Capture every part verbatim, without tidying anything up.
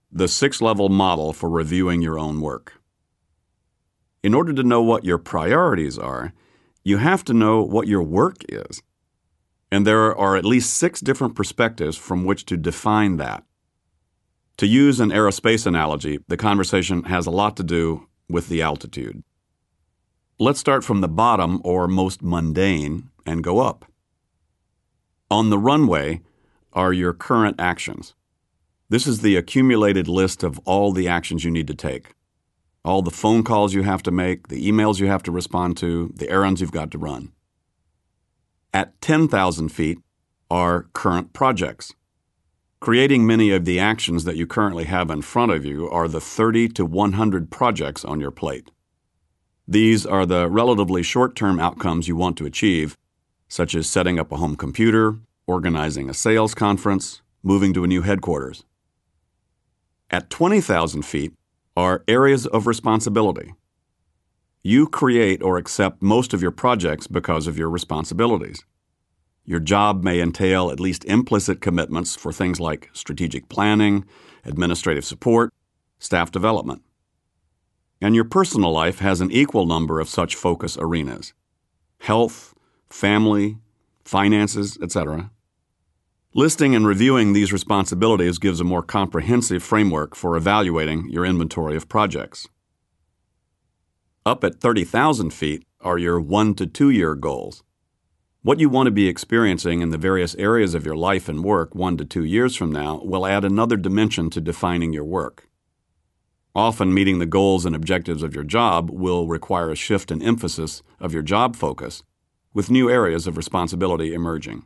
the six-level model for reviewing your own work. In order to know what your priorities are, you have to know what your work is. And there are at least six different perspectives from which to define that. To use an aerospace analogy, the conversation has a lot to do with the altitude. Let's start from the bottom, or most mundane, and go up. On the runway are your current actions. This is the accumulated list of all the actions you need to take. All the phone calls you have to make, the emails you have to respond to, the errands you've got to run. At ten thousand feet are current projects. Creating many of the actions that you currently have in front of you are the thirty to one hundred projects on your plate. These are the relatively short-term outcomes you want to achieve, such as setting up a home computer, organizing a sales conference, moving to a new headquarters. At twenty thousand feet are areas of responsibility. You create or accept most of your projects because of your responsibilities. Your job may entail at least implicit commitments for things like strategic planning, administrative support, staff development. And your personal life has an equal number of such focus arenas: health, family, finances, et cetera. Listing and reviewing these responsibilities gives a more comprehensive framework for evaluating your inventory of projects. Up at thirty thousand feet are your one to two year goals. What you want to be experiencing in the various areas of your life and work one to two years from now will add another dimension to defining your work. Often, meeting the goals and objectives of your job will require a shift in emphasis of your job focus, with new areas of responsibility emerging.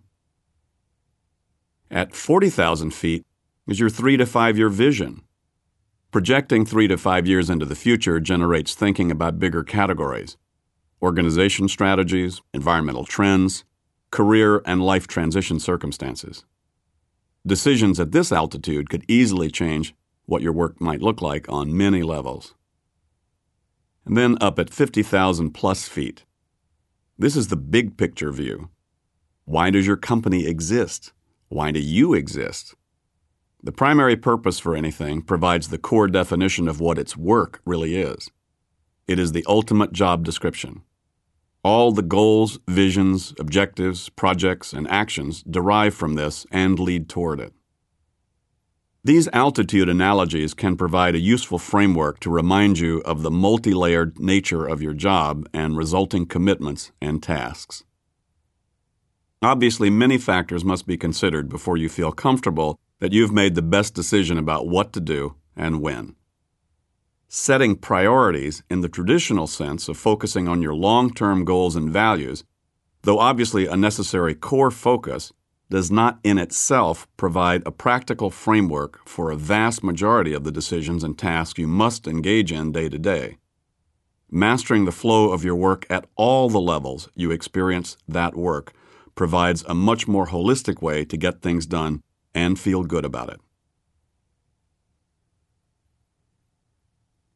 At forty thousand feet is your three to five year vision. Projecting three to five years into the future generates thinking about bigger categories: organization strategies, environmental trends, career and life transition circumstances. Decisions at this altitude could easily change what your work might look like on many levels. And then up at fifty thousand plus feet. This is the big picture view. Why does your company exist? Why do you exist? The primary purpose for anything provides the core definition of what its work really is. It is the ultimate job description. All the goals, visions, objectives, projects, and actions derive from this and lead toward it. These altitude analogies can provide a useful framework to remind you of the multi-layered nature of your job and resulting commitments and tasks. Obviously, many factors must be considered before you feel comfortable that you've made the best decision about what to do and when. Setting priorities in the traditional sense of focusing on your long-term goals and values, though obviously a necessary core focus, does not in itself provide a practical framework for a vast majority of the decisions and tasks you must engage in day to day. Mastering the flow of your work at all the levels you experience that work provides a much more holistic way to get things done and feel good about it.